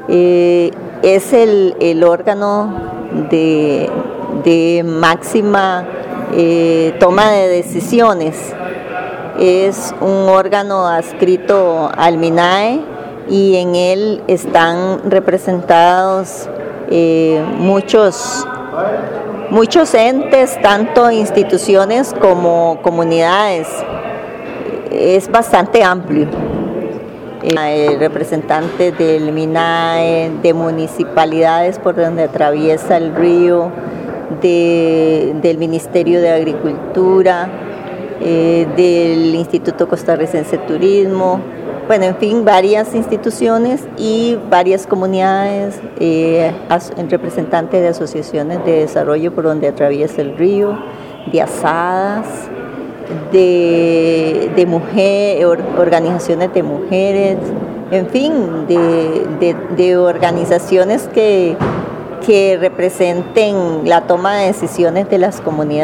Es el órgano de máxima toma de decisiones. Es un órgano adscrito al MINAE y en él están representados muchos entes, tanto instituciones como comunidades. Es bastante amplio. Representantes del MINAE, de municipalidades por donde atraviesa el río, del Ministerio de Agricultura, del Instituto Costarricense de Turismo, bueno, en fin, varias instituciones y varias comunidades, representantes de asociaciones de desarrollo por donde atraviesa el río, de asadas, de organizaciones de mujeres, en fin, de organizaciones que representen la toma de decisiones de las comunidades.